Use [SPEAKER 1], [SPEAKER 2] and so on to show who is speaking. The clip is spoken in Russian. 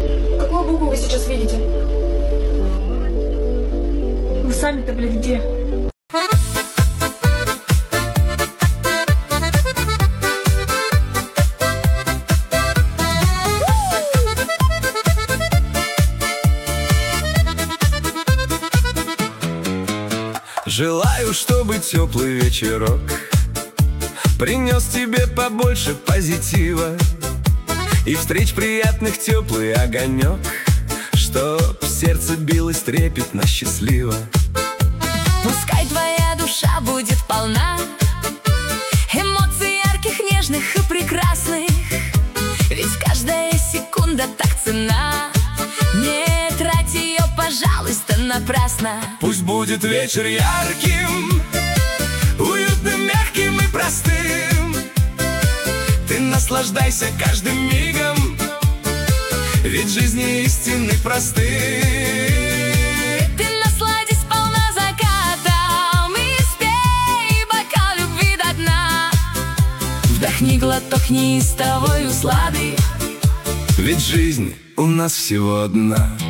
[SPEAKER 1] Какую букву вы сейчас видите? Вы сами-то, блядь, где?
[SPEAKER 2] Желаю, чтобы теплый вечерок принес тебе побольше позитива и встреч приятных теплый огонек, чтоб сердце билось трепетно счастливо.
[SPEAKER 3] Пускай твоя душа будет полна эмоций ярких, нежных и прекрасных, ведь каждая секунда так ценна. Не трать ее, пожалуйста, напрасно.
[SPEAKER 2] Пусть будет вечер ярким, уютным, мягким и простым. Ты наслаждайся каждым мигом, ведь жизни истины просты.
[SPEAKER 3] Ты насладись сполна закатом и спей бокал любви до дна. Вдохни глоток неистовой услады,
[SPEAKER 2] ведь жизнь у нас всего одна.